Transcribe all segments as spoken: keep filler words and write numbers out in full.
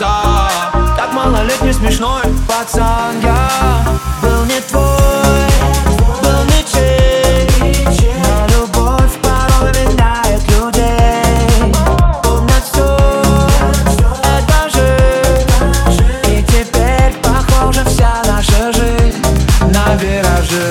тормоза. Как малолетний смешной пацан я был не твой, был ничей. На любовь порой меняет людей. Помнят все, это жизнь. И теперь похожа вся наша жизнь на виражи.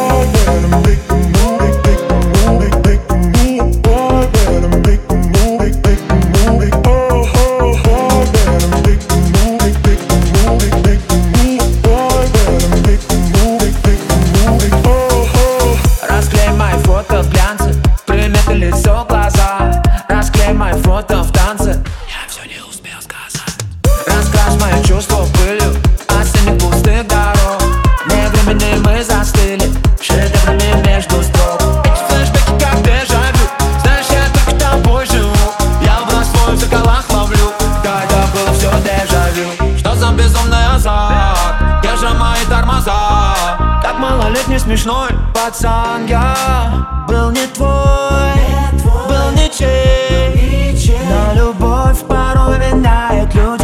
Фото в глянце, приметы лицо, глаза. Расклей мои фото в танце, я все не успел сказать. Раскрась мои чувства пылью осенних пустых дорог. Не времени мы застыли шедеврами между строк. Эти флешбеки как дежавю, знаешь, я только тобой живу. Я вновь свой в зеркалах ловлю, когда было все дежавю. Что за безумный азарт, где же мои тормоза? Как малолетний смешной пацан я был не твой, был ничей. На любовь порой меняет людей.